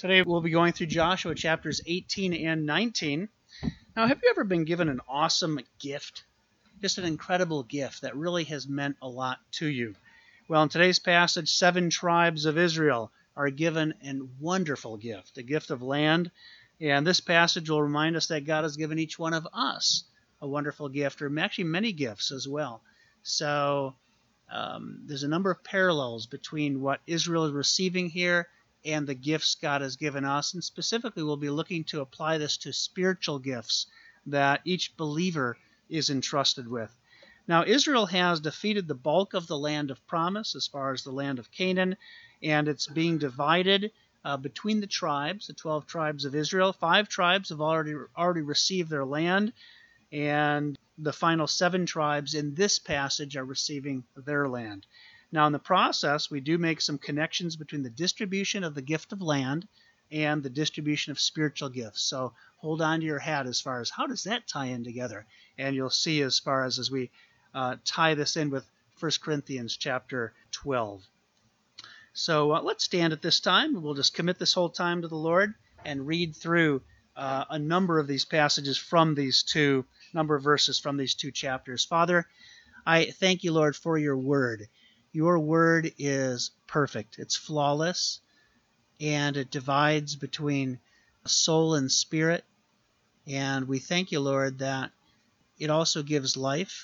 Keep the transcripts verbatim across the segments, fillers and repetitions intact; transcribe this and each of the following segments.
Today we'll be going through Joshua chapters eighteen and nineteen. Now, have you ever been given an awesome gift? Just an incredible gift that really has meant a lot to you? Well, in today's passage, seven tribes of Israel are given a wonderful gift, a gift of land. And this passage will remind us that God has given each one of us a wonderful gift, or actually many gifts as well. So um, there's a number of parallels between what Israel is receiving here and the gifts God has given us. And specifically, we'll be looking to apply this to spiritual gifts that each believer is entrusted with. Now, Israel has defeated the bulk of the land of promise as far as the land of Canaan, and it's being divided uh, between the tribes, the twelve tribes of Israel. Five tribes have already already received their land, and the final seven tribes in this passage are receiving their land. Now, in the process, we do make some connections between the distribution of the gift of land and the distribution of spiritual gifts. So hold on to your hat as far as how does that tie in together? And you'll see as far as as we uh, tie this in with First Corinthians chapter twelve. So uh, let's stand at this time. We'll just commit this whole time to the Lord and read through uh, a number of these passages from these two, number of verses from these two chapters. Father, I thank you, Lord, for your word. Your word is perfect. It's flawless, and it divides between soul and spirit. And we thank you, Lord, that it also gives life,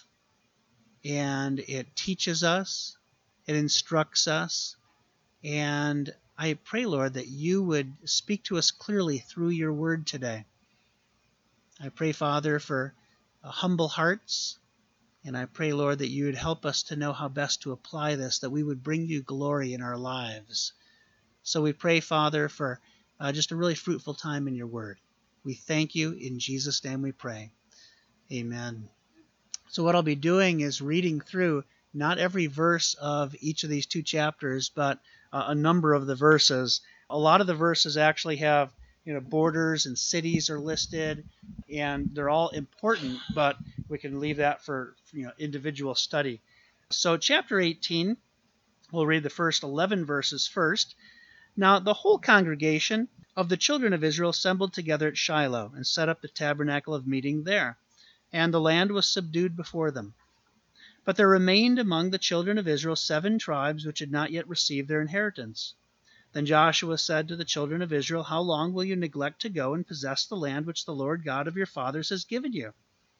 and it teaches us, it instructs us. And I pray, Lord, that you would speak to us clearly through your word today. I pray, Father, for uh, humble hearts. And I pray, Lord, that you would help us to know how best to apply this, that we would bring you glory in our lives. So we pray, Father, for uh, just a really fruitful time in your word. We thank you. In Jesus' name we pray. Amen. So what I'll be doing is reading through not every verse of each of these two chapters, but uh, a number of the verses. A lot of the verses actually have you know, borders and cities are listed, and they're all important, but we can leave that for you know individual study. So chapter eighteen, we'll read the first eleven verses first. Now the whole congregation of the children of Israel assembled together at Shiloh and set up the tabernacle of meeting there, and the land was subdued before them. But there remained among the children of Israel seven tribes which had not yet received their inheritance. Then Joshua said to the children of Israel, "How long will you neglect to go and possess the land which the Lord God of your fathers has given you?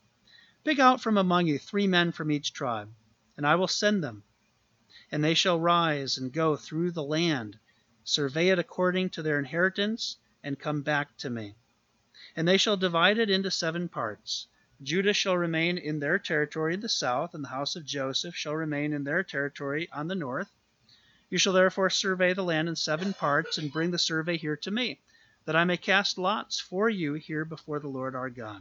Pick out from among you three men from each tribe, and I will send them. And they shall rise and go through the land, survey it according to their inheritance, and come back to me. And they shall divide it into seven parts. Judah shall remain in their territory in the south, and the house of Joseph shall remain in their territory on the north. You shall therefore survey the land in seven parts, and bring the survey here to me, that I may cast lots for you here before the Lord our God.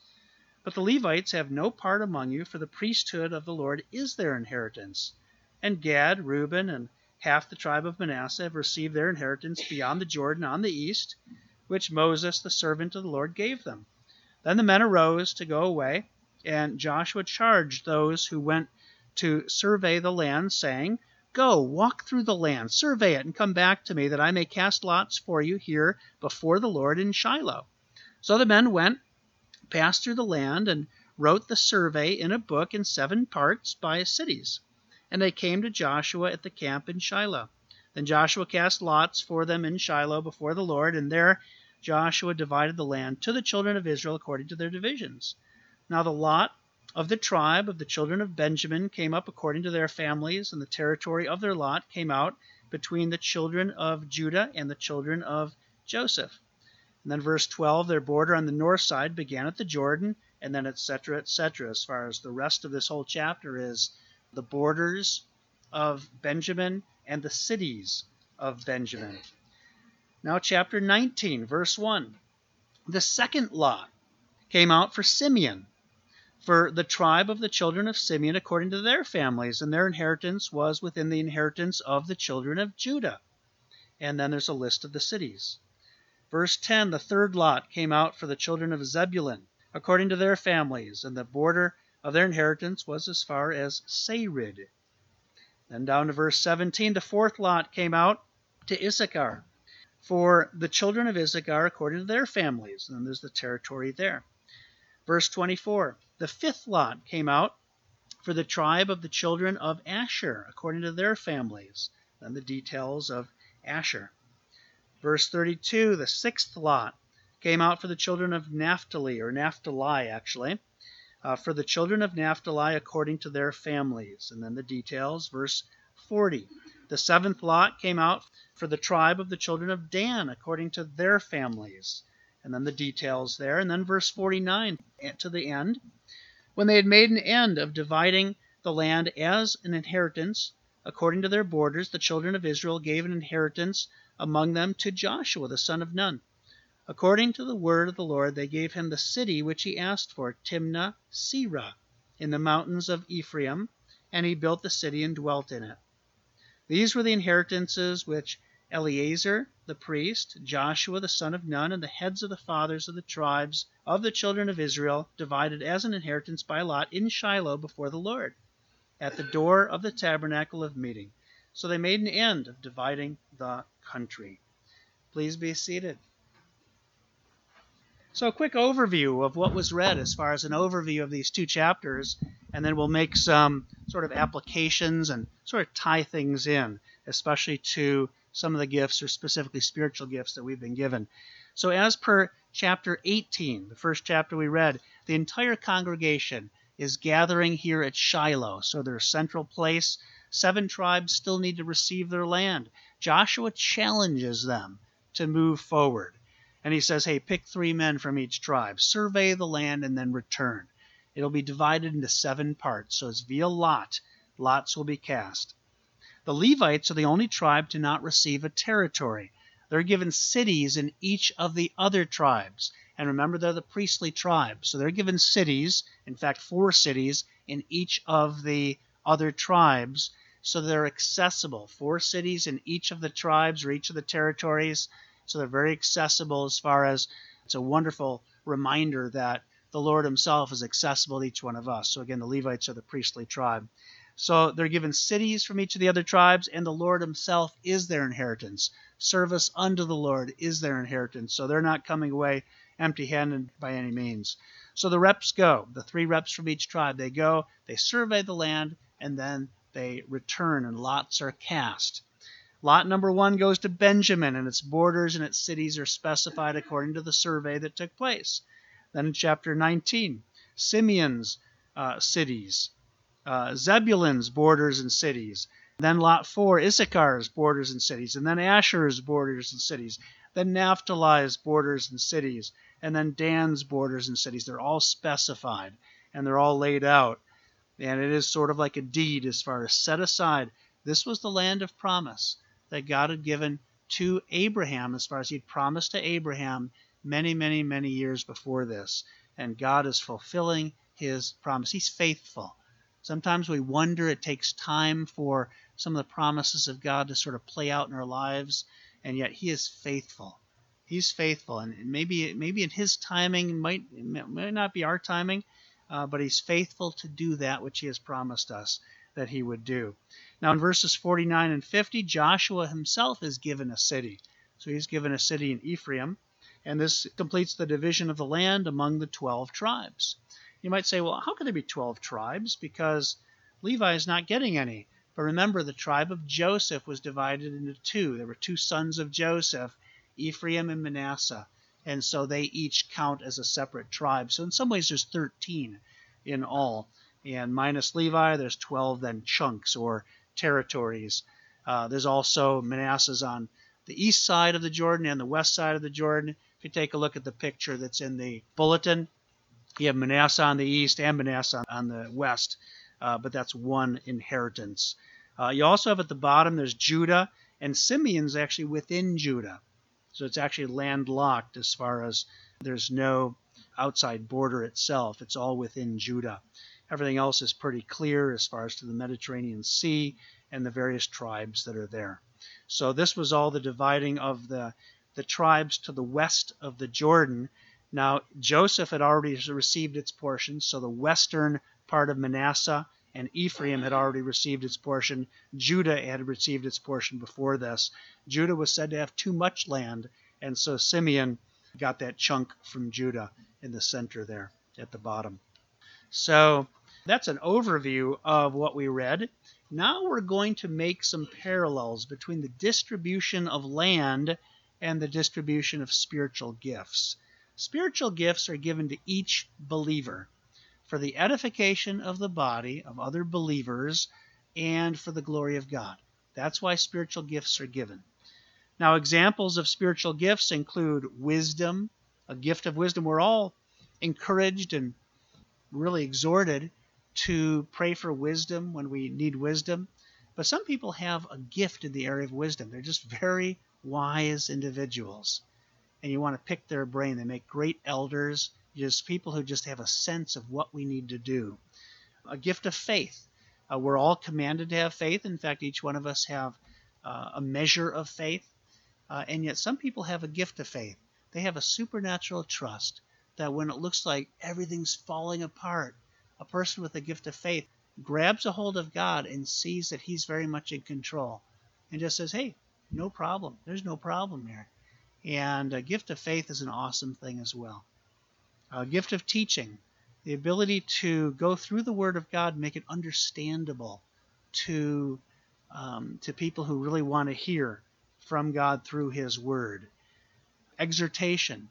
But the Levites have no part among you, for the priesthood of the Lord is their inheritance. And Gad, Reuben, and half the tribe of Manasseh have received their inheritance beyond the Jordan on the east, which Moses, the servant of the Lord, gave them." Then the men arose to go away, and Joshua charged those who went to survey the land, saying, "Go, walk through the land, survey it, and come back to me, that I may cast lots for you here before the Lord in Shiloh." So the men went, passed through the land, and wrote the survey in a book in seven parts by cities. And they came to Joshua at the camp in Shiloh. Then Joshua cast lots for them in Shiloh before the Lord, and there Joshua divided the land to the children of Israel according to their divisions. Now the lot of the tribe of the children of Benjamin came up according to their families, and the territory of their lot came out between the children of Judah and the children of Joseph. And then verse twelve, their border on the north side began at the Jordan, and then et cetera, et cetera, as far as the rest of this whole chapter is the borders of Benjamin and the cities of Benjamin. Now chapter nineteen, verse one. The second lot came out for Simeon, for the tribe of the children of Simeon according to their families, and their inheritance was within the inheritance of the children of Judah. And then there's a list of the cities. Verse ten, the third lot came out for the children of Zebulun according to their families, and the border of their inheritance was as far as Sarid. Then down to verse seventeen, the fourth lot came out to Issachar for the children of Issachar according to their families. And then there's the territory there. Verse twenty-four, the fifth lot came out for the tribe of the children of Asher according to their families. Then the details of Asher. Verse thirty-two, the sixth lot came out for the children of Naphtali, or Naphtali actually, uh, for the children of Naphtali according to their families. And then the details, verse forty. The seventh lot came out for the tribe of the children of Dan according to their families. And then the details there. And then verse forty-nine to the end. When they had made an end of dividing the land as an inheritance, according to their borders, the children of Israel gave an inheritance among them to Joshua, the son of Nun. According to the word of the Lord, they gave him the city which he asked for, Timnah Serah, in the mountains of Ephraim, and he built the city and dwelt in it. These were the inheritances which Eleazar the priest, Joshua the son of Nun, and the heads of the fathers of the tribes of the children of Israel divided as an inheritance by lot in Shiloh before the Lord, at the door of the tabernacle of meeting. So they made an end of dividing the country. Please be seated. So a quick overview of what was read as far as an overview of these two chapters, and then we'll make some sort of applications and sort of tie things in, especially to some of the gifts or specifically spiritual gifts that we've been given. So as per chapter eighteen, the first chapter we read, the entire congregation is gathering here at Shiloh, so their central place. Seven tribes still need to receive their land. Joshua challenges them to move forward. And he says, hey, pick three men from each tribe, survey the land, and then return. It'll be divided into seven parts, so it's via lot. Lots will be cast. The Levites are the only tribe to not receive a territory. They're given cities in each of the other tribes. And remember, they're the priestly tribe, so they're given cities, in fact, four cities in each of the other tribes, so they're accessible. Four cities in each of the tribes or each of the territories. So they're very accessible as far as it's a wonderful reminder that the Lord himself is accessible to each one of us. So again, the Levites are the priestly tribe. So they're given cities from each of the other tribes, and the Lord himself is their inheritance. Service unto the Lord is their inheritance. So they're not coming away empty-handed by any means. So the reps go, the three reps from each tribe. They go, they survey the land, and then they return, and lots are cast. Lot number one goes to Benjamin, and its borders and its cities are specified according to the survey that took place. Then in chapter nineteen, Simeon's uh, cities, uh, Zebulun's borders and cities. Then lot four, Issachar's borders and cities. And then Asher's borders and cities. Then Naphtali's borders and cities. And then Dan's borders and cities. They're all specified, and they're all laid out. And it is sort of like a deed as far as set aside. This was the land of promise that God had given to Abraham, as far as he'd promised to Abraham many, many, many years before this. And God is fulfilling his promise. He's faithful. Sometimes we wonder, it takes time for some of the promises of God to sort of play out in our lives, and yet he is faithful. He's faithful, and maybe maybe in his timing, it might, it might not be our timing, uh, but he's faithful to do that which he has promised us that he would do. Now in verses forty-nine and fifty, Joshua himself is given a city. So he's given a city in Ephraim, and this completes the division of the land among the twelve tribes. You might say, well, how can there be twelve tribes? Because Levi is not getting any. But remember, the tribe of Joseph was divided into two. There were two sons of Joseph, Ephraim and Manasseh, and so they each count as a separate tribe. So in some ways there's thirteen in all. And minus Levi, there's twelve then chunks or territories. Uh, there's also Manasseh's on the east side of the Jordan and the west side of the Jordan. If you take a look at the picture that's in the bulletin, you have Manasseh on the east and Manasseh on the west, uh, but that's one inheritance. Uh, you also have at the bottom, there's Judah, and Simeon's actually within Judah. So it's actually landlocked as far as there's no outside border itself. It's all within Judah. Everything else is pretty clear as far as to the Mediterranean Sea and the various tribes that are there. So this was all the dividing of the, the tribes to the west of the Jordan. Now, Joseph had already received its portion, so the western part of Manasseh and Ephraim had already received its portion. Judah had received its portion before this. Judah was said to have too much land, and so Simeon got that chunk from Judah in the center there at the bottom. So that's an overview of what we read. Now we're going to make some parallels between the distribution of land and the distribution of spiritual gifts. Spiritual gifts are given to each believer for the edification of the body of other believers and for the glory of God. That's why spiritual gifts are given. Now, examples of spiritual gifts include wisdom, a gift of wisdom. We're all encouraged and really exhorted to pray for wisdom when we need wisdom. But some people have a gift in the area of wisdom. They're just very wise individuals. And you want to pick their brain. They make great elders, just people who just have a sense of what we need to do. A gift of faith. Uh, we're all commanded to have faith. In fact, each one of us have uh, a measure of faith. Uh, and yet some people have a gift of faith. They have a supernatural trust that when it looks like everything's falling apart, a person with a gift of faith grabs a hold of God and sees that he's very much in control and just says, hey, no problem. There's no problem here. And a gift of faith is an awesome thing as well. A gift of teaching, the ability to go through the Word of God and make it understandable to, um, to people who really want to hear from God through His Word. Exhortation,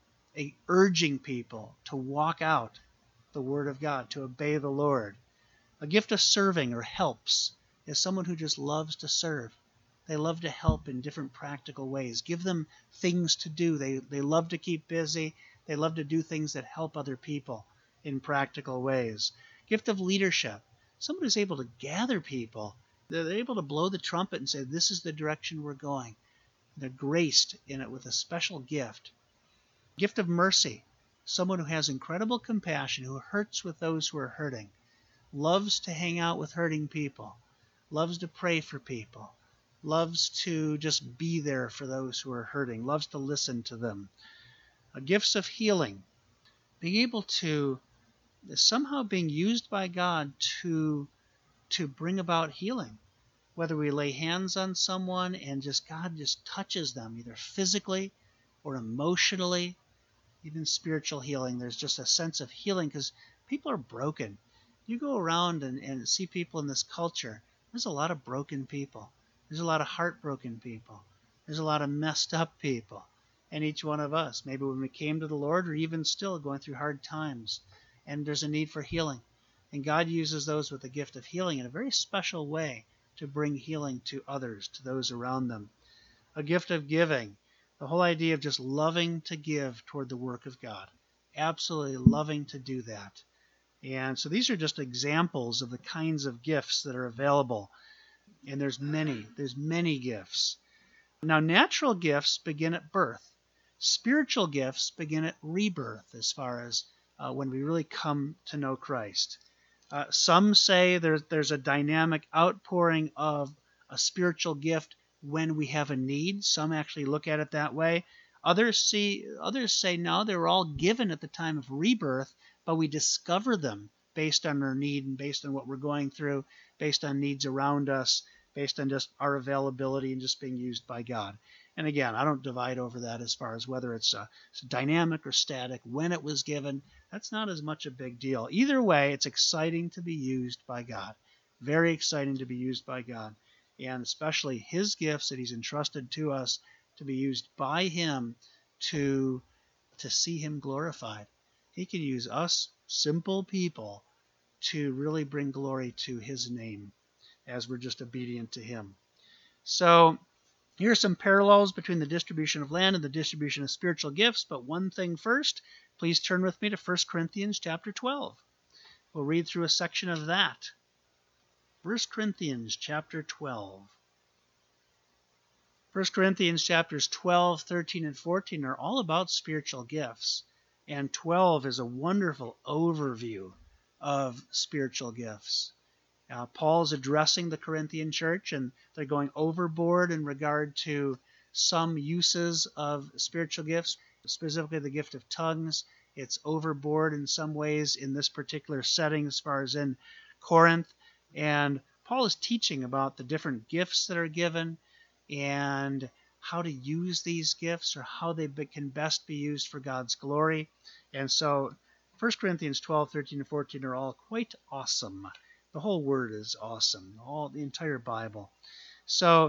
a urging people to walk out the Word of God, to obey the Lord. A gift of serving or helps is someone who just loves to serve. They love to help in different practical ways. Give them things to do. They, they love to keep busy. They love to do things that help other people in practical ways. Gift of leadership. Someone who's able to gather people. They're able to blow the trumpet and say, this is the direction we're going. They're graced in it with a special gift. Gift of mercy. Someone who has incredible compassion, who hurts with those who are hurting. Loves to hang out with hurting people. Loves to pray for people. Loves to just be there for those who are hurting. Loves to listen to them. Uh, gifts of healing. Being able to, somehow being used by God to, to bring about healing. Whether we lay hands on someone and just God just touches them, either physically or emotionally, even spiritual healing. There's just a sense of healing because people are broken. You go around and, and see people in this culture, there's a lot of broken people. There's a lot of heartbroken people. There's a lot of messed up people. And each one of us, maybe when we came to the Lord or even still going through hard times, and there's a need for healing. And God uses those with the gift of healing in a very special way to bring healing to others, to those around them. A gift of giving. The whole idea of just loving to give toward the work of God. Absolutely loving to do that. And so these are just examples of the kinds of gifts that are available. And there's many, there's many gifts. Now, natural gifts begin at birth. Spiritual gifts begin at rebirth as far as uh, when we really come to know Christ. Uh, some say there's, there's a dynamic outpouring of a spiritual gift when we have a need. Some actually look at it that way. Others see, others say no, they were all given at the time of rebirth, but we discover them based on our need and based on what we're going through, based on needs around us, based on just our availability and just being used by God. And again, I don't divide over that as far as whether it's, uh, it's dynamic or static, when it was given. That's not as much a big deal. Either way, it's exciting to be used by God. Very exciting to be used by God. And especially His gifts that He's entrusted to us to be used by Him to, to see Him glorified. He can use us, simple people, to really bring glory to His name as we're just obedient to Him. So here are some parallels between the distribution of land and the distribution of spiritual gifts. But one thing first, please turn with me to First Corinthians chapter twelve. We'll read through a section of that. First Corinthians chapter twelve. First Corinthians chapters twelve, thirteen, and fourteen are all about spiritual gifts. And twelve is a wonderful overview of spiritual gifts. Uh, Paul's addressing the Corinthian church, and they're going overboard in regard to some uses of spiritual gifts, specifically the gift of tongues. It's overboard in some ways in this particular setting as far as in Corinth. And Paul is teaching about the different gifts that are given and how to use these gifts or how they can best be used for God's glory. And so First Corinthians twelve, thirteen, and fourteen are all quite awesome. The whole word is awesome, all the entire Bible. So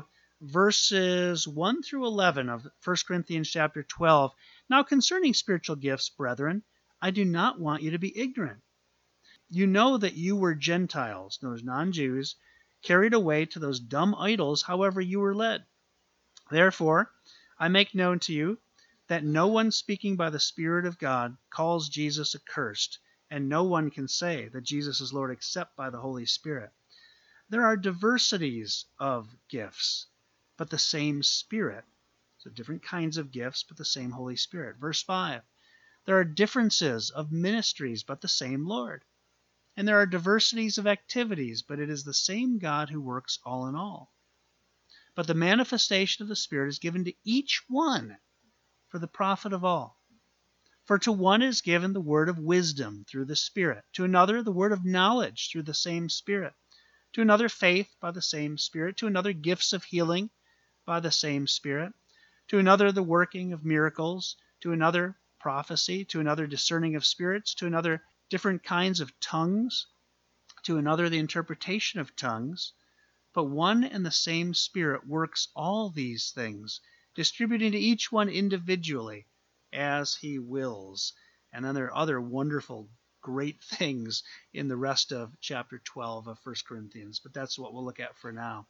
verses one through eleven of First Corinthians chapter twelve. Now concerning spiritual gifts, brethren, I do not want you to be ignorant. You know that you were Gentiles, those non-Jews, carried away to those dumb idols, however you were led. Therefore, I make known to you that no one speaking by the Spirit of God calls Jesus accursed, and no one can say that Jesus is Lord except by the Holy Spirit. There are diversities of gifts, but the same Spirit. So different kinds of gifts, but the same Holy Spirit. Verse five, there are differences of ministries, but the same Lord. And there are diversities of activities, but it is the same God who works all in all. But the manifestation of the Spirit is given to each one for the profit of all. For to one is given the word of wisdom through the Spirit, to another the word of knowledge through the same Spirit, to another faith by the same Spirit, to another gifts of healing by the same Spirit, to another the working of miracles, to another prophecy, to another discerning of spirits, to another different kinds of tongues, to another the interpretation of tongues. But one and the same Spirit works all these things, distributing to each one individually as he wills. And then there are other wonderful, great things in the rest of chapter twelve of First Corinthians, but that's what we'll look at for now.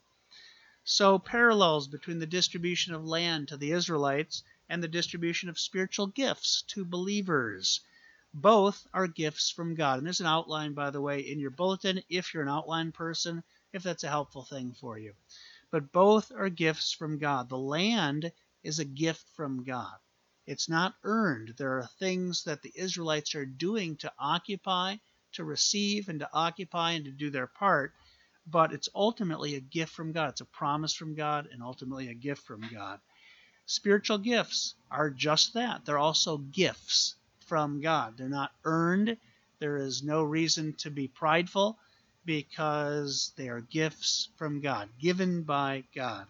So parallels between the distribution of land to the Israelites and the distribution of spiritual gifts to believers. Both are gifts from God. And there's an outline, by the way, in your bulletin if you're an outline person, if that's a helpful thing for you. But both are gifts from God. The land is a gift from God. It's not earned. There are things that the Israelites are doing to occupy, to receive, and to occupy, and to do their part. But it's ultimately a gift from God. It's a promise from God and ultimately a gift from God. Spiritual gifts are just that. They're also gifts from God. They're not earned. There is no reason to be prideful because they are gifts from God, given by God.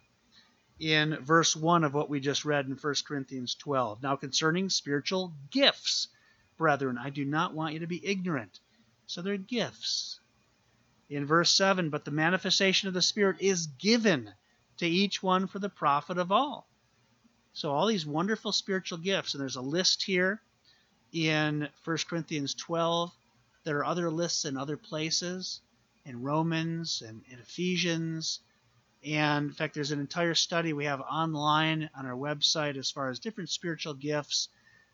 In verse one of what we just read in First Corinthians twelve, now concerning spiritual gifts, brethren, I do not want you to be ignorant. So they're gifts. In verse seven, but the manifestation of the Spirit is given to each one for the profit of all. So all these wonderful spiritual gifts, and there's a list here in First Corinthians twelve. There are other lists in other places, in Romans and in Ephesians. And in fact, there's an entire study we have online on our website as far as different spiritual gifts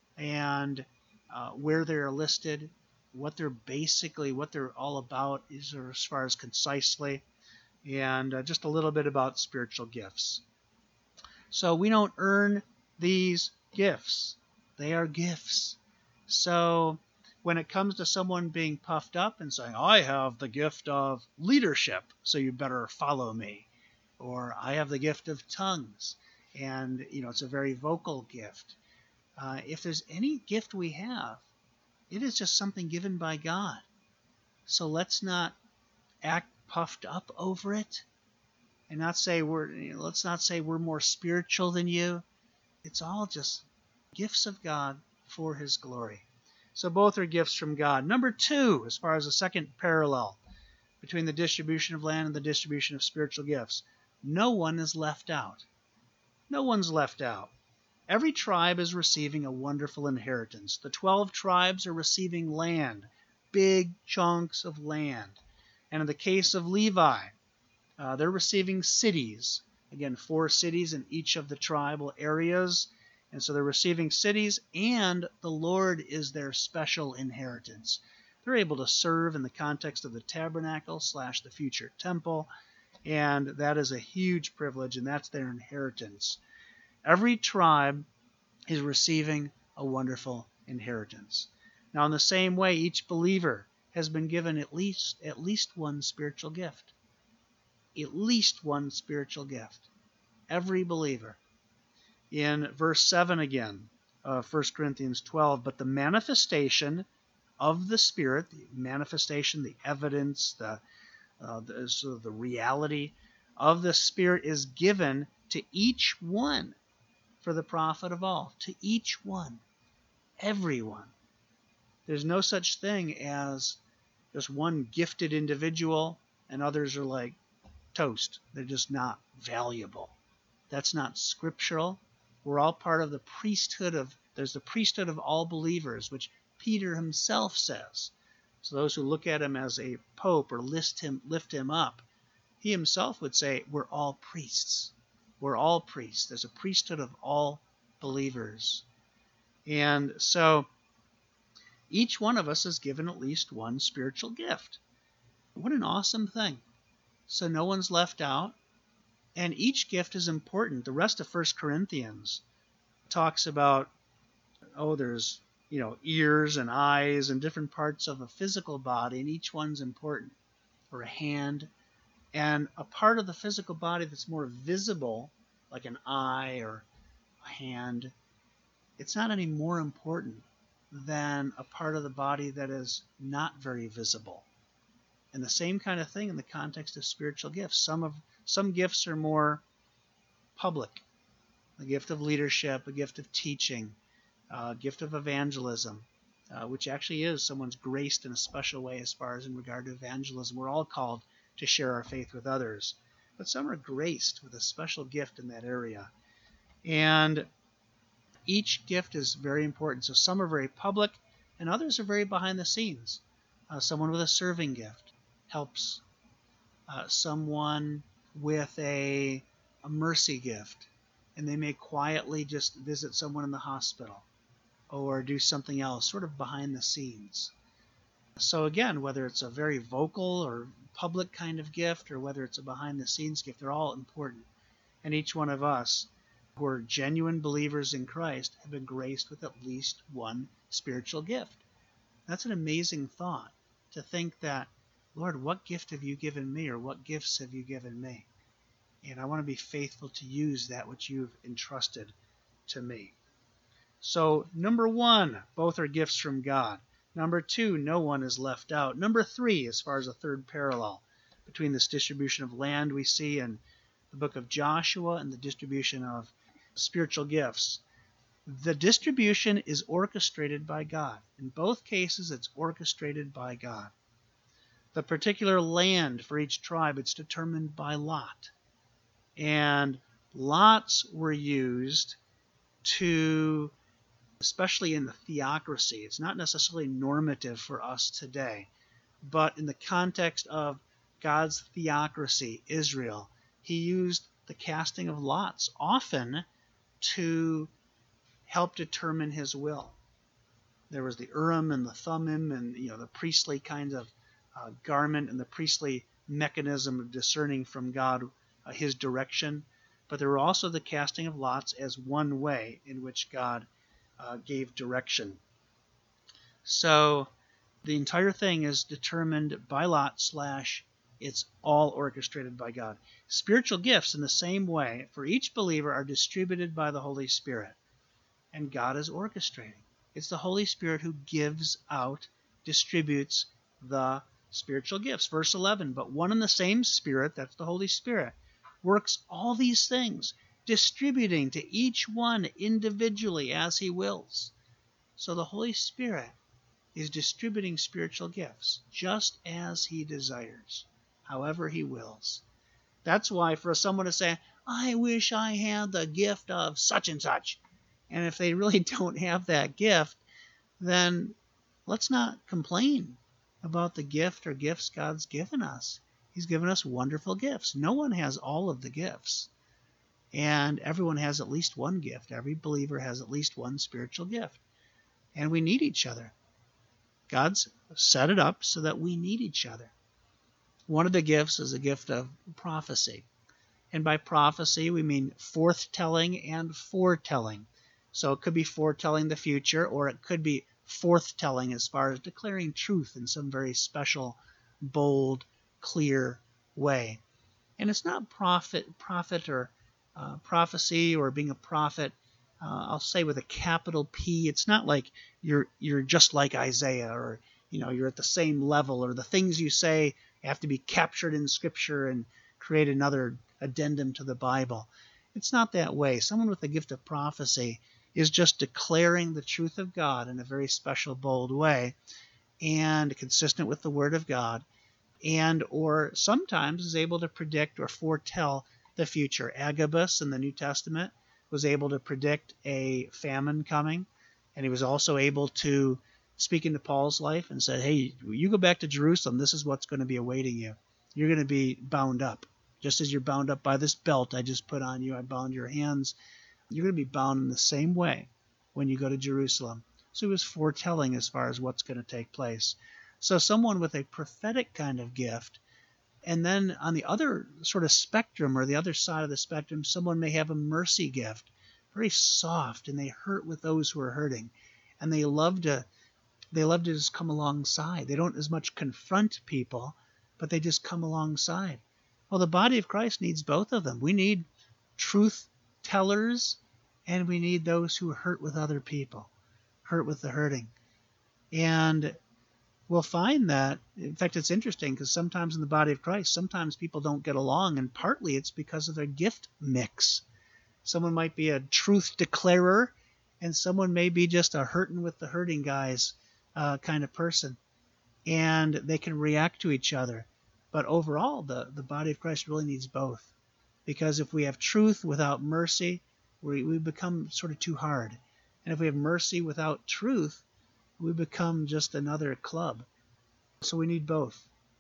and uh, where they're listed, what they're basically, what they're all about, is as far as concisely, and uh, just a little bit about spiritual gifts. So we don't earn these gifts. They are gifts. So when it comes to someone being puffed up and saying, I have the gift of leadership, so you better follow me, or I have the gift of tongues, and you know it's a very vocal gift. Uh, if there's any gift we have, it is just something given by God. So let's not act puffed up over it, and not say we're. You know, let's not say we're more spiritual than you. It's all just gifts of God for His glory. So both are gifts from God. Number two, as far as the second parallel between the distribution of land and the distribution of spiritual gifts, no one is left out. No one's left out. Every tribe is receiving a wonderful inheritance. The twelve tribes are receiving land, big chunks of land. And in the case of Levi, uh, they're receiving cities. Again, four cities in each of the tribal areas. And so they're receiving cities, and the Lord is their special inheritance. They're able to serve in the context of the tabernacle slash the future temple, and that is a huge privilege, and that's their inheritance. Every tribe is receiving a wonderful inheritance. Now, in the same way, each believer has been given at least at least one spiritual gift. At least one spiritual gift. Every believer. In verse seven again of First Corinthians twelve, but the manifestation of the Spirit, the manifestation, the evidence, the uh, the, so the reality of the Spirit is given to each one for the profit of all. To each one. Everyone. There's no such thing as just one gifted individual and others are like toast. They're just not valuable. That's not scriptural. We're all part of the priesthood of, there's the priesthood of all believers, which Peter himself says. So those who look at him as a pope or lift him, lift him up, he himself would say, we're all priests. We're all priests. There's a priesthood of all believers. And so each one of us is given at least one spiritual gift. What an awesome thing. So no one's left out. And each gift is important. The rest of First Corinthians talks about, oh, there's, you know, ears and eyes and different parts of a physical body, and each one's important. Or a hand. And a part of the physical body that's more visible, like an eye or a hand, it's not any more important than a part of the body that is not very visible. And the same kind of thing in the context of spiritual gifts. Some of some gifts are more public. The gift of leadership, a gift of teaching, a gift of evangelism, uh, which actually is someone's graced in a special way as far as in regard to evangelism. We're all called to share our faith with others. But some are graced with a special gift in that area. And each gift is very important. So some are very public, and others are very behind the scenes. Uh, someone with a serving gift helps. Uh, someone with a, a mercy gift, and they may quietly just visit someone in the hospital or do something else, sort of behind the scenes. So again, whether it's a very vocal or public kind of gift or whether it's a behind-the-scenes gift, they're all important. And each one of us who are genuine believers in Christ have been graced with at least one spiritual gift. That's an amazing thought, to think that, Lord, what gift have you given me, or what gifts have you given me? And I want to be faithful to use that which you've entrusted to me. So, number one, both are gifts from God. Number two, no one is left out. Number three, as far as a third parallel between this distribution of land we see in the book of Joshua and the distribution of spiritual gifts, the distribution is orchestrated by God. In both cases, it's orchestrated by God. The particular land for each tribe, it's determined by lot. And lots were used to, especially in the theocracy, it's not necessarily normative for us today, but in the context of God's theocracy, Israel, he used the casting of lots often to help determine his will. There was the Urim and the Thummim, and you know the priestly kind of uh, garment and the priestly mechanism of discerning from God uh, his direction. But there were also the casting of lots as one way in which God uh, gave direction. So the entire thing is determined by lot slash it's all orchestrated by God. Spiritual gifts in the same way for each believer are distributed by the Holy Spirit. And God is orchestrating. It's the Holy Spirit who gives out, distributes the spiritual gifts. Verse eleven, but one and the same Spirit, that's the Holy Spirit, works all these things, distributing to each one individually as he wills. So the Holy Spirit is distributing spiritual gifts just as he desires, however he wills. That's why for someone to say, I wish I had the gift of such and such, and if they really don't have that gift, then let's not complain about the gift or gifts God's given us. He's given us wonderful gifts. No one has all of the gifts. And everyone has at least one gift. Every believer has at least one spiritual gift. And we need each other. God's set it up so that we need each other. One of the gifts is a gift of prophecy. And by prophecy, we mean forthtelling and foretelling. So it could be foretelling the future, or it could be forthtelling as far as declaring truth in some very special, bold, clear way. And it's not prophet, prophet or uh, prophecy or being a prophet, uh, I'll say with a capital P. It's not like you're you're just like Isaiah, or you know you're at the same level, or the things you say have to be captured in Scripture and create another addendum to the Bible. It's not that way. Someone with the gift of prophecy is just declaring the truth of God in a very special, bold way and consistent with the Word of God, and or sometimes is able to predict or foretell the future. Agabus in the New Testament was able to predict a famine coming, and he was also able to speak into Paul's life and said, hey, you go back to Jerusalem, this is what's going to be awaiting you. You're going to be bound up. Just as you're bound up by this belt I just put on you, I bound your hands, you're going to be bound in the same way when you go to Jerusalem. So he was foretelling as far as what's going to take place. So someone with a prophetic kind of gift, and then on the other sort of spectrum or the other side of the spectrum, someone may have a mercy gift, very soft, and they hurt with those who are hurting, and they love to they love to just come alongside. They don't as much confront people, but they just come alongside. Well, the body of Christ needs both of them. We need truth tellers, and we need those who hurt with other people, hurt with the hurting. And we'll find that, in fact, it's interesting because sometimes in the body of Christ, sometimes people don't get along, and partly it's because of their gift mix. Someone might be a truth declarer, and someone may be just a hurting with the hurting guys uh, kind of person, and they can react to each other. But overall, the, the body of Christ really needs both, because if we have truth without mercy, we, we become sort of too hard. And if we have mercy without truth, we become just another club. So we need both.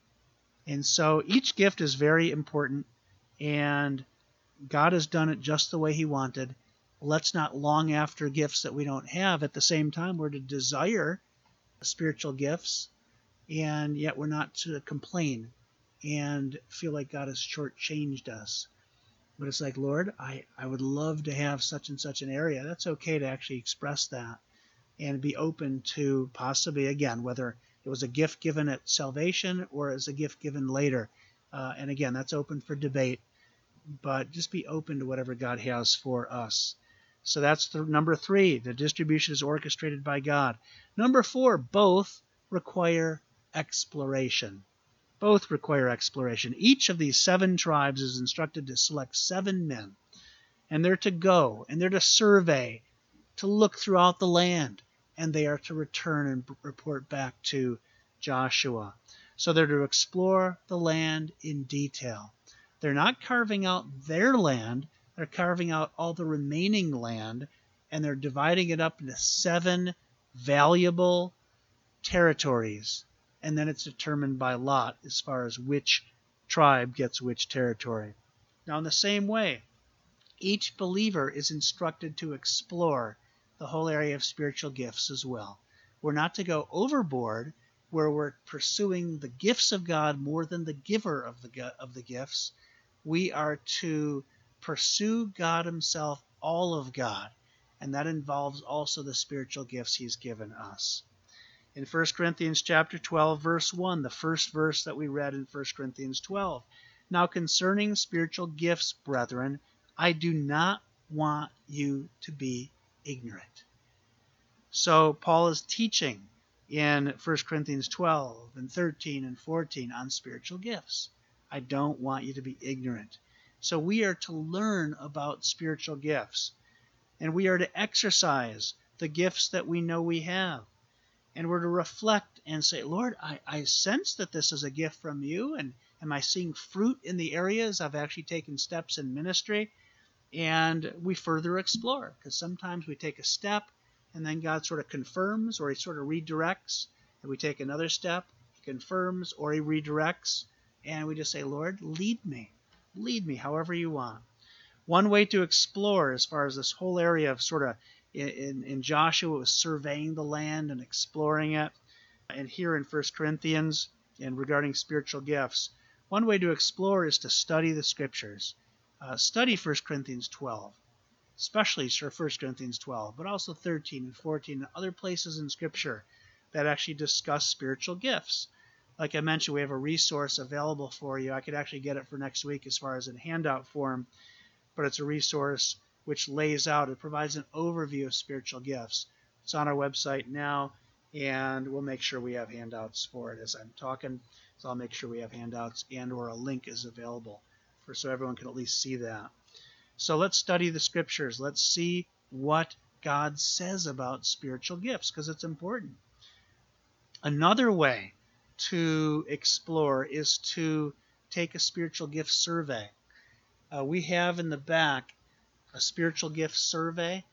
And so each gift is very important, and God has done it just the way he wanted. Let's not long after gifts that we don't have. At the same time, we're to desire spiritual gifts, and yet we're not to complain and feel like God has shortchanged us. But it's like, Lord, I, I would love to have such and such an area. That's okay to actually express that and be open to possibly, again, whether it was a gift given at salvation or as a gift given later. Uh, and again, that's open for debate, but just be open to whatever God has for us. So that's the number three. The distribution is orchestrated by God. Number four, both require exploration. Both require exploration. Each of these seven tribes is instructed to select seven men, and they're to go, and they're to survey, to look throughout the land, and they are to return and report back to Joshua. So they're to explore the land in detail. They're not carving out their land, they're carving out all the remaining land, and they're dividing it up into seven valuable territories. And then it's determined by lot as far as which tribe gets which territory. Now, in the same way, each believer is instructed to explore the whole area of spiritual gifts as well. We're not to go overboard where we're pursuing the gifts of God more than the giver of the of the gifts. We are to pursue God himself, all of God, and that involves also the spiritual gifts he's given us. In First Corinthians chapter twelve, verse one, the first verse that we read in First Corinthians twelve. Now concerning spiritual gifts, brethren, I do not want you to be ignorant. So Paul is teaching in First Corinthians twelve and thirteen and fourteen on spiritual gifts. I don't want you to be ignorant. So we are to learn about spiritual gifts, and we are to exercise the gifts that we know we have. And we're to reflect and say, Lord, I, I sense that this is a gift from you, and am I seeing fruit in the areas I've actually taken steps in ministry? And we further explore, because sometimes we take a step, and then God sort of confirms, or he sort of redirects, and we take another step, he confirms, or he redirects, and we just say, Lord, lead me. Lead me however you want. One way to explore as far as this whole area of sort of In, in Joshua, it was surveying the land and exploring it. And here in First Corinthians, and regarding spiritual gifts, one way to explore is to study the Scriptures. Uh, study First Corinthians twelve, especially First Corinthians twelve, but also thirteen and fourteen and other places in Scripture that actually discuss spiritual gifts. Like I mentioned, we have a resource available for you. I could actually get it for next week as far as in handout form, but it's a resource which lays out, it provides an overview of spiritual gifts. It's on our website now, and we'll make sure we have handouts for it as I'm talking. So I'll make sure we have handouts and or a link is available for so everyone can at least see that. So let's study the scriptures. Let's see what God says about spiritual gifts, because it's important. Another way to explore is to take a spiritual gift survey. Uh, we have in the back a spiritual gift survey,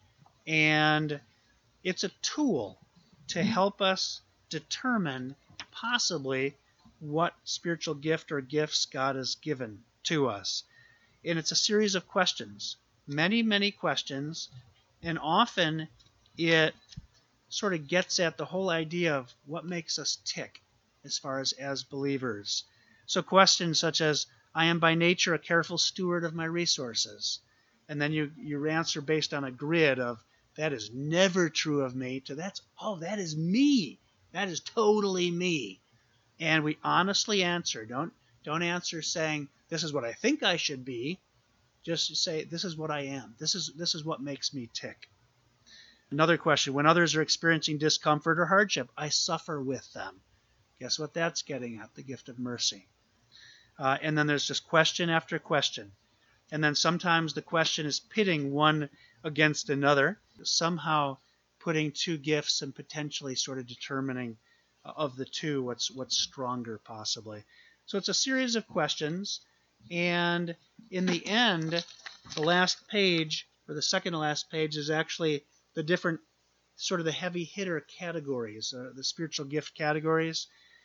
and it's a tool to help us determine possibly what spiritual gift or gifts God has given to us. And it's a series of questions, many, many questions, and often it sort of gets at the whole idea of what makes us tick as far as as believers. So questions such as, I am by nature a careful steward of my resources. And then you, you answer based on a grid of, that is never true of me, to that's, oh, that is me. That is totally me. And we honestly answer. Don't, don't answer saying, this is what I think I should be. Just say, this is what I am. This is, this is what makes me tick. Another question, when others are experiencing discomfort or hardship, I suffer with them. Guess what that's getting at? The gift of mercy. Uh, and then there's just question after question. And then sometimes the question is pitting one against another, somehow putting two gifts and potentially sort of determining uh, of the two what's what's stronger possibly. So it's a series of questions, and in the end, the last page, or the second to last page, is actually the different sort of the heavy hitter categories, uh, the spiritual gift categories,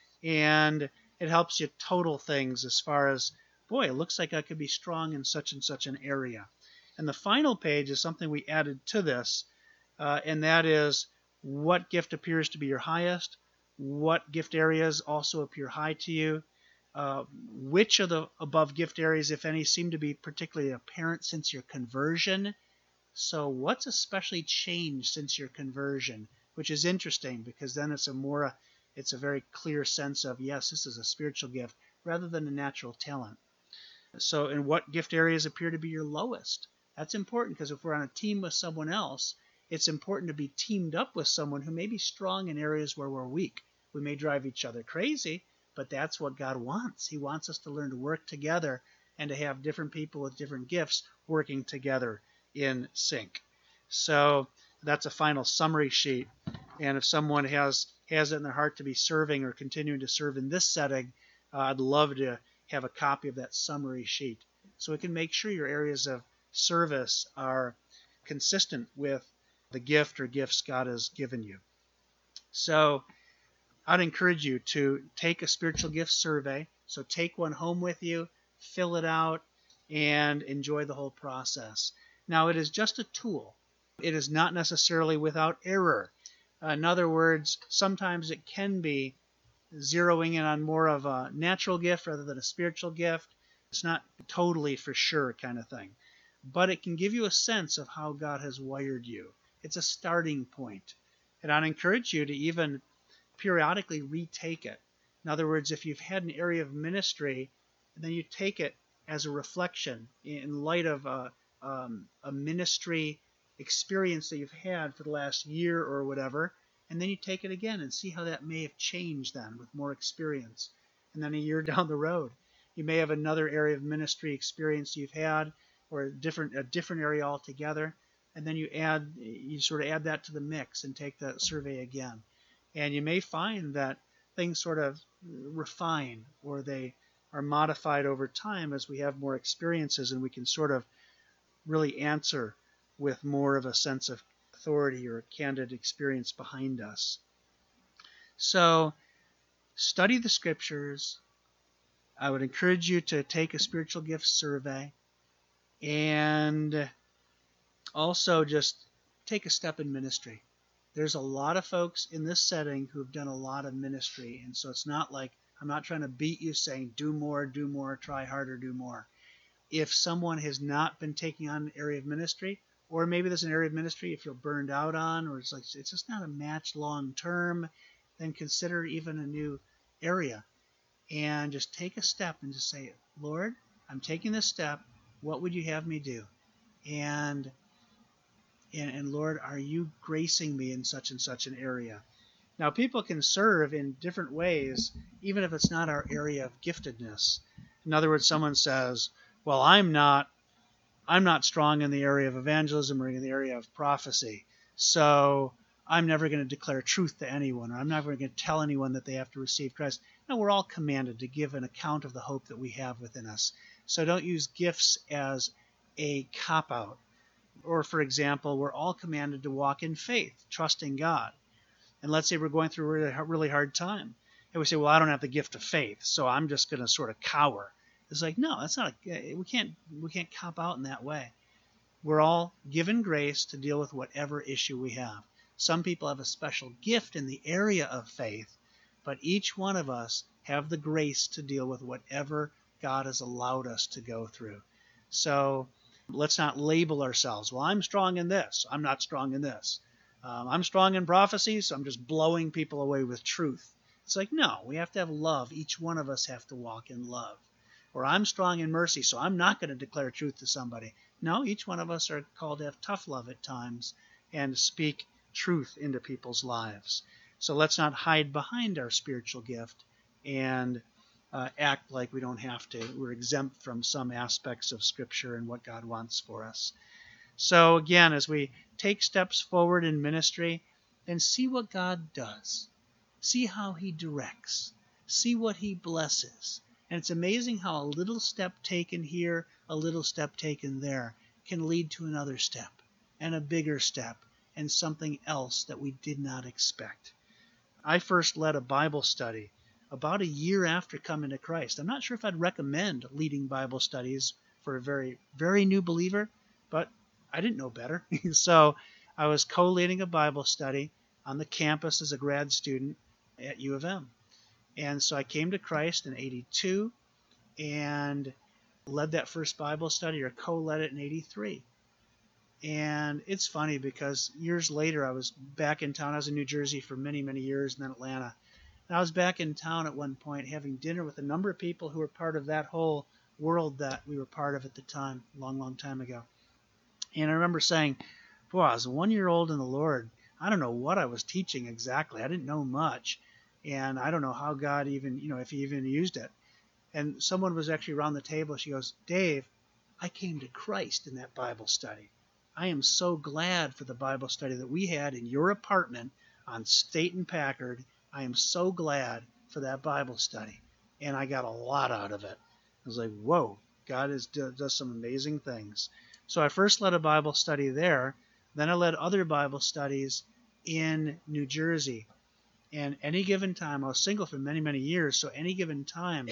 and it helps you total things as far as, boy, it looks like I could be strong in such and such an area. And the final page is something we added to this, uh, and that is what gift appears to be your highest, what gift areas also appear high to you, uh, which of the above gift areas, if any, seem to be particularly apparent since your conversion. So what's especially changed since your conversion, which is interesting because then it's a more, it's a very clear sense of, yes, this is a spiritual gift rather than a natural talent. So, and what gift areas appear to be your lowest? That's important because if we're on a team with someone else, it's important to be teamed up with someone who may be strong in areas where we're weak. We may drive each other crazy, but that's what God wants. He wants us to learn to work together and to have different people with different gifts working together in sync. So that's a final summary sheet. And if someone has, has it in their heart to be serving or continuing to serve in this setting, uh, I'd love to have a copy of that summary sheet so we can make sure your areas of service are consistent with the gift or gifts God has given you. So I'd encourage you to take a spiritual gift survey. So take one home with you, fill it out, and enjoy the whole process. Now, it is just a tool. It is not necessarily without error. In other words, sometimes it can be zeroing in on more of a natural gift rather than a spiritual gift. It's not totally for sure kind of thing. But it can give you a sense of how God has wired you. It's a starting point. And I'd encourage you to even periodically retake it. In other words, if you've had an area of ministry, then you take it as a reflection in light of a, um, a ministry experience that you've had for the last year or whatever, and then you take it again and see how that may have changed then with more experience. And then a year down the road, you may have another area of ministry experience you've had, or a different a different area altogether, and then you add you sort of add that to the mix and take that survey again. And you may find that things sort of refine or they are modified over time as we have more experiences and we can sort of really answer with more of a sense of authority or candid experience behind us. So study the scriptures. I would encourage you to take a spiritual gift survey and also just take a step in ministry. There's a lot of folks in this setting who have done a lot of ministry, and so it's not like I'm not trying to beat you saying do more, do more, try harder, do more. If someone has not been taking on an area of ministry, or maybe there's an area of ministry you feel burned out on, or it's like it's just not a match long term, then consider even a new area and just take a step and just say, Lord, I'm taking this step. What would you have me do? And And, and Lord, are you gracing me in such and such an area? Now, people can serve in different ways, even if it's not our area of giftedness. In other words, someone says, well, I'm not I'm not strong in the area of evangelism or in the area of prophecy, so I'm never going to declare truth to anyone, or I'm never going to tell anyone that they have to receive Christ. No, we're all commanded to give an account of the hope that we have within us. So don't use gifts as a cop-out. Or, for example, we're all commanded to walk in faith, trusting God. And let's say we're going through a really, really hard time. And we say, well, I don't have the gift of faith, so I'm just going to sort of cower. It's like, no, that's not a, we can't we can't cop out in that way. We're all given grace to deal with whatever issue we have. Some people have a special gift in the area of faith, but each one of us have the grace to deal with whatever God has allowed us to go through. So let's not label ourselves, well, I'm strong in this, I'm not strong in this. Um, I'm strong in prophecy, so I'm just blowing people away with truth. It's like, no, we have to have love. Each one of us have to walk in love. Or I'm strong in mercy, so I'm not going to declare truth to somebody. No, each one of us are called to have tough love at times and speak truth into people's lives. So let's not hide behind our spiritual gift and uh, act like we don't have to. We're exempt from some aspects of Scripture and what God wants for us. So again, as we take steps forward in ministry, then see what God does. See how he directs. See what he blesses. And it's amazing how a little step taken here, a little step taken there, can lead to another step, and a bigger step, and something else that we did not expect. I first led a Bible study about a year after coming to Christ. I'm not sure if I'd recommend leading Bible studies for a very, very new believer, but I didn't know better. So I was co-leading a Bible study on the campus as a grad student at U of M. And so I came to Christ in eighty-two and led that first Bible study, or co-led it in eighty-three. And it's funny because years later I was back in town. I was in New Jersey for many, many years, and then Atlanta. And I was back in town at one point having dinner with a number of people who were part of that whole world that we were part of at the time, a long, long time ago. And I remember saying, boy, I was one year old in the Lord. I don't know what I was teaching exactly. I didn't know much. And I don't know how God even, you know, if he even used it. And someone was actually around the table. She goes, Dave, I came to Christ in that Bible study. I am so glad for the Bible study that we had in your apartment on State and Packard. I am so glad for that Bible study. And I got a lot out of it. I was like, whoa, God is, does some amazing things. So I first led a Bible study there. Then I led other Bible studies in New Jersey. And any given time, I was single for many, many years, so any given time,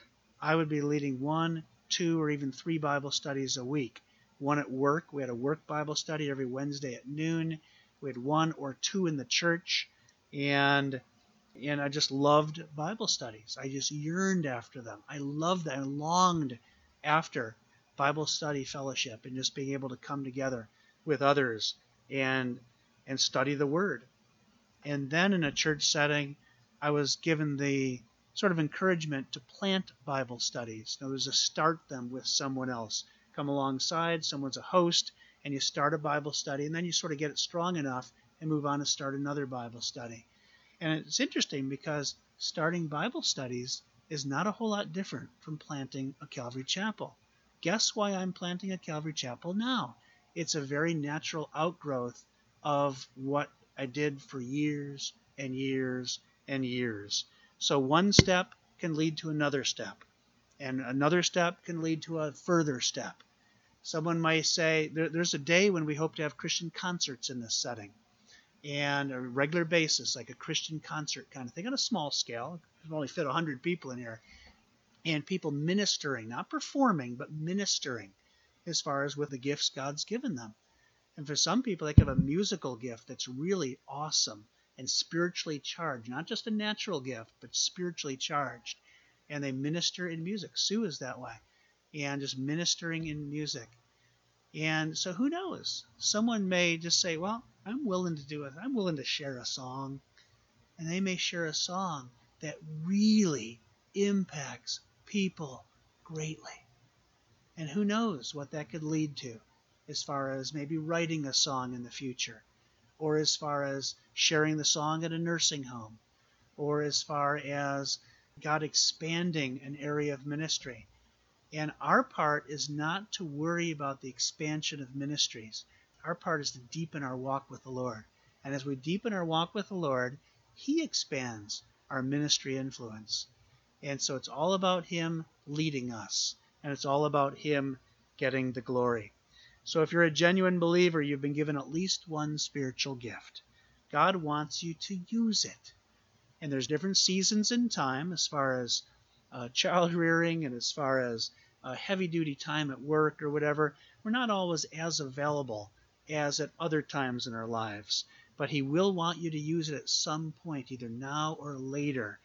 I would be leading one, two, or even three Bible studies a week. One at work. We had a work Bible study every Wednesday at noon. We had one or two in the church. And and I just loved Bible studies. I just yearned after them. I loved them. I longed after Bible study fellowship and just being able to come together with others and and study the Word. And then in a church setting, I was given the sort of encouragement to plant Bible studies. In other words, to start them with someone else. Come alongside, someone's a host, and you start a Bible study, and then you sort of get it strong enough and move on to start another Bible study. And it's interesting because starting Bible studies is not a whole lot different from planting a Calvary Chapel. Guess why I'm planting a Calvary Chapel now? It's a very natural outgrowth of what I did for years and years and years. So one step can lead to another step, and another step can lead to a further step. Someone might say, there, there's a day when we hope to have Christian concerts in this setting, and a regular basis, like a Christian concert kind of thing on a small scale. It can only fit one hundred people in here, and people ministering, not performing, but ministering as far as with the gifts God's given them. And for some people, they can have a musical gift that's really awesome and spiritually charged, not just a natural gift, but spiritually charged. And they minister in music. Sue is that way, and just ministering in music. And so who knows? Someone may just say, well, I'm willing to do it. I'm willing to share a song. And they may share a song that really impacts people greatly. And who knows what that could lead to as far as maybe writing a song in the future, or as far as sharing the song at a nursing home, or as far as God expanding an area of ministry. And our part is not to worry about the expansion of ministries. Our part is to deepen our walk with the Lord. And as we deepen our walk with the Lord, He expands our ministry influence. And so it's all about Him leading us, and it's all about Him getting the glory. So if you're a genuine believer, you've been given at least one spiritual gift. God wants you to use it. And there's different seasons in time as far as uh, child rearing and as far as uh, heavy-duty time at work or whatever. We're not always as available as at other times in our lives. But He will want you to use it at some point, either now or later.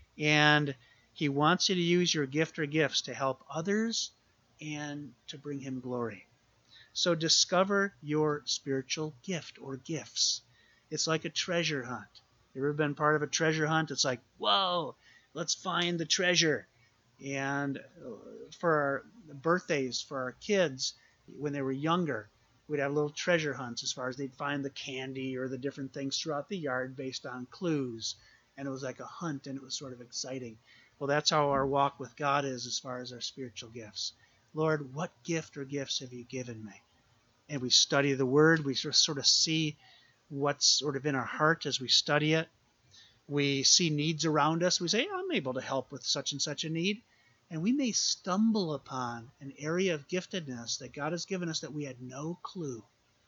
And He wants you to use your gift or gifts to help others and to bring Him glory. So discover your spiritual gift or gifts. It's like a treasure hunt. You ever been part of a treasure hunt? It's like, whoa, let's find the treasure. And for our birthdays, for our kids, when they were younger, we'd have little treasure hunts as far as they'd find the candy or the different things throughout the yard based on clues. And it was like a hunt, and it was sort of exciting. Well, that's how our walk with God is as far as our spiritual gifts. Lord, what gift or gifts have you given me? And we study the Word. We sort of see what's sort of in our heart as we study it. We see needs around us. We say, hey, I'm able to help with such and such a need. And we may stumble upon an area of giftedness that God has given us that we had no clue.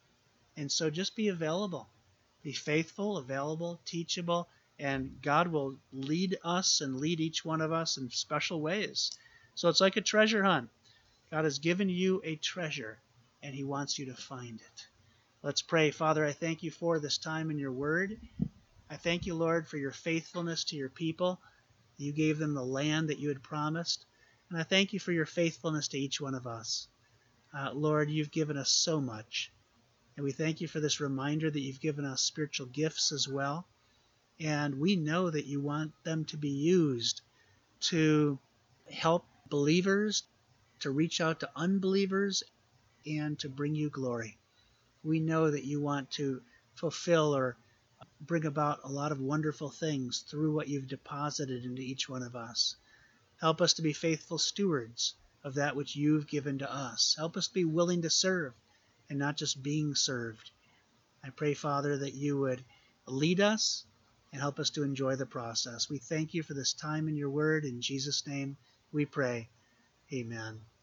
And so just be available. Be faithful, available, teachable, and God will lead us and lead each one of us in special ways. So it's like a treasure hunt. God has given you a treasure, and He wants you to find it. Let's pray. Father, I thank you for this time in your word. I thank you, Lord, for your faithfulness to your people. You gave them the land that you had promised. And I thank you for your faithfulness to each one of us. Uh, Lord, you've given us so much. And we thank you for this reminder that you've given us spiritual gifts as well. And we know that you want them to be used to help believers, to reach out to unbelievers, and to bring you glory. We know that you want to fulfill or bring about a lot of wonderful things through what you've deposited into each one of us. Help us to be faithful stewards of that which you've given to us. Help us be willing to serve and not just being served. I pray, Father, that you would lead us and help us to enjoy the process. We thank you for this time in your word. In Jesus' name we pray. Amen.